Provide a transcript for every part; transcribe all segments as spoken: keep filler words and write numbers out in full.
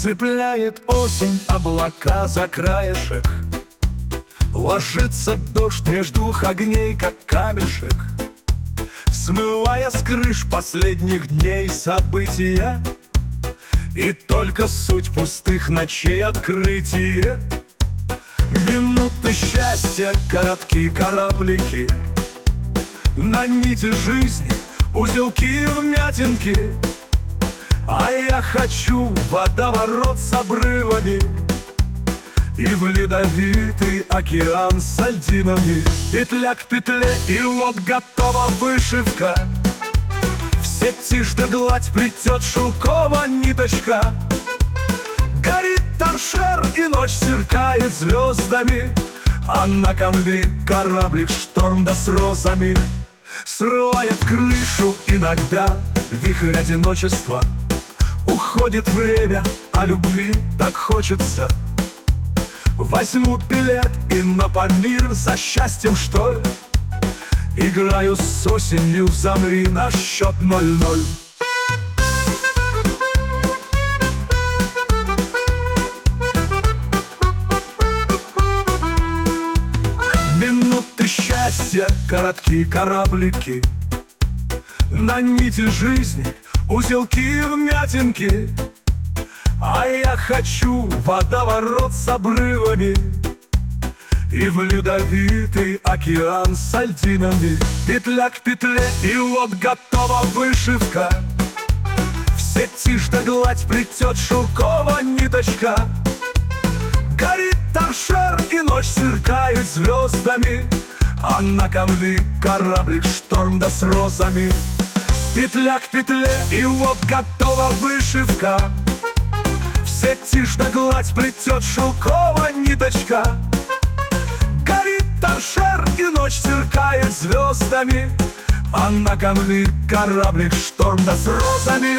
Цепляет осень облака за краешек, ложится дождь между двух огней, как камешек, смывая с крыш последних дней события. И только суть пустых ночей открытие. Минуты счастья, короткие кораблики, на нити жизни узелки и вмятинки. А я хочу водоворот с обрывами и в ледовитый океан с льдинами. Петля к петле, и вот готова вышивка. В сети ждет гладь, плетет шелковая ниточка. Горит торшер, и ночь сверкает звездами, а на конве кораблик шторм да с розами. Срывает крышу иногда вихрь одиночества. Уходит время, а любви так хочется. Возьму билет и на Памир за счастьем, что ли. Играю с осенью, замри на счет ноль-ноль. Минуты счастья, короткие кораблики, на нити жизни узелки и вмятинки. А я хочу водоворот с обрывами и в ледовитый океан с льдинами. Петля к петле, и вот готова вышивка. В сети ждет гладь, плетет шелковая ниточка. Горит торшер, и ночь сверкает звездами, а на конве кораблик шторм да с розами. Петля к петле, и вот готова вышивка. В сети ждет гладь, плетет шелковая ниточка. Горит торшер, и ночь сверкает звездами, а на конве кораблик шторм да с розами.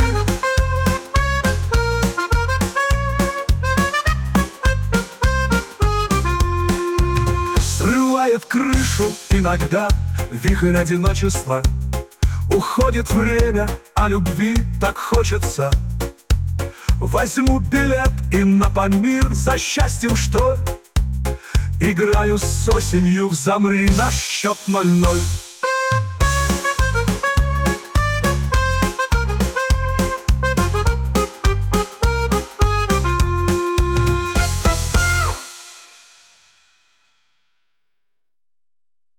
Срывает крышу иногда вихрь одиночества. Уходит время, а любви так хочется. Возьму билет и на Памир за счастьем, что играю с осенью, замри на счет ноль-ноль.